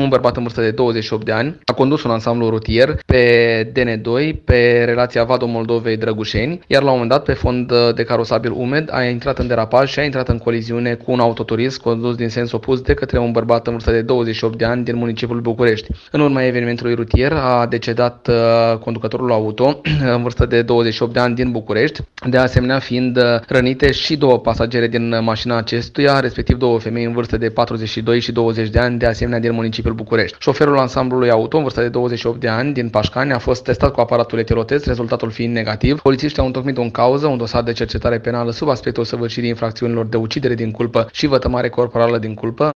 Un bărbat în vârstă de 28 de ani a condus un ansamblu rutier pe DN2 pe relația Vado-Moldovei-Drăgușeni, iar la un moment dat, pe fond de carosabil umed, a intrat în derapaj și a intrat în coliziune cu un autoturism condus din sens opus de către un bărbat în vârstă de 28 de ani din municipiul București. În urma evenimentului rutier a decedat conducătorul auto în vârstă de 28 de ani din București, de asemenea fiind rănite și două pasagere din mașina acestuia, respectiv două femei în vârstă de 42 și 20 de ani, de asemenea din municipiul București. Șoferul ansamblului auto, în vârstă de 28 de ani, din Pașcani, a fost testat cu aparatul etirotest, rezultatul fiind negativ. Polițiștii au întocmit în cauză un dosar de cercetare penală sub aspectul săvârșirii infracțiunilor de ucidere din culpă și vătămare corporală din culpă.